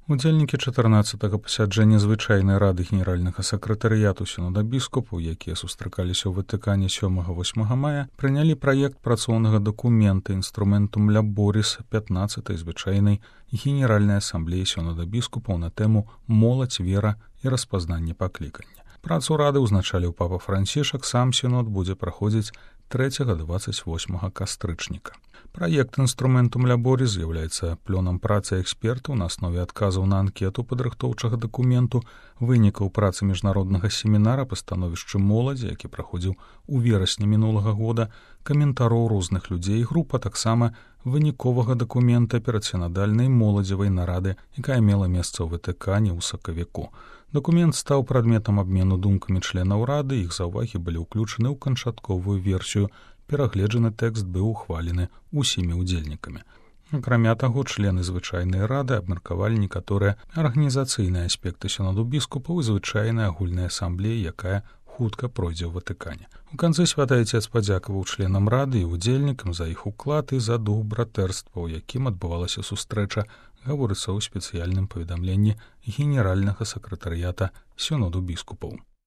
Удзельнікі 14-го пасяджэння звычайнай рады генеральнага сакратарыяту сінода біскупаў, якія сустракаліся ў Ватыкане 7-8 мая, прынялі праект працоўнага дакумента «Инструментум Laboris» 15-й звычайнай генеральнай асамблеі сінода біскупаў на тэму «Моладзь, вера і распазнанне паклікання». Працу рады ўзначаліў папа Францішак, сам сінод будзе праходзіць 3-28 кастрычніка. Праект «Инструментум Laboris» з'яўляецца плёнам працы экспертаў на аснове адказаў на анкету падрыхтоўчага дакументу, вынікаў працы міжнароднага семінара па становішчы моладзі, які праходзіў у верасні мінулага года, каментароў розных людзей і груп, а таксама выніковага дакумента перадсінадальнай моладзевай нарады, якая мела месца ў Ватыкане ў сакавіку. Дакумент стаў прадметам абмену думкамі членаў рады, іх заўвагі былі ўключаны ў канчатковую версію, перагледжаны тэкст быў ухвалены усімі ўдзельнікамі. Акрамя таго, члены звычайнай рады абмеркавалі некаторыя арганізацыйныя аспекты сіноду біскупаў і звычайнай агульнай асамблеі, якая хутка пройдзе ў Ватыкане. У канцы святы Айцец падзякаваў членам рады і ўдзельнікам за іх уклад і за дух братэрства, у якім адбывалася сустрэча, гаворыцца ў спецыяльным паведамленні генеральнага сакратарыята сіноду біскупаў.